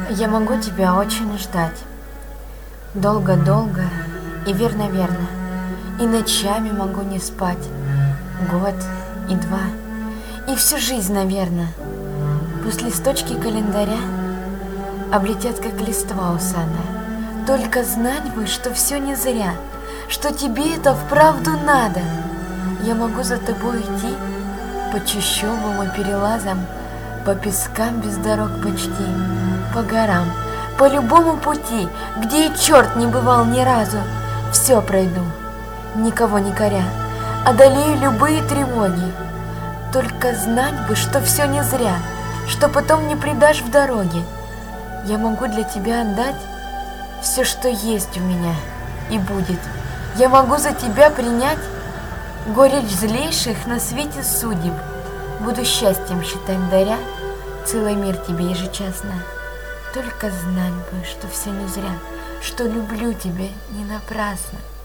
Я могу тебя очень ждать. Долго-долго и верно-верно. И ночами могу не спать. Год и два. И всю жизнь, наверно. Пусть листочки календаря облетят, как листва у сада. Только знать бы, что все не зря, что тебе это вправду надо. Я могу за тобой идти по чащобам и перелазам, по пескам без дорог почти, по горам, по любому пути, где и черт не бывал ни разу. Все пройду, никого не коря, одолею любые тревоги. Только знать бы, что все не зря, что потом не предашь в дороге. Я могу для тебя отдать все, что есть у меня и будет. Я могу за тебя принять горечь злейших на свете судеб. Буду счастьем считать, даря целый мир тебе ежечасно. Только знать бы, что все не зря, что люблю тебя не напрасно.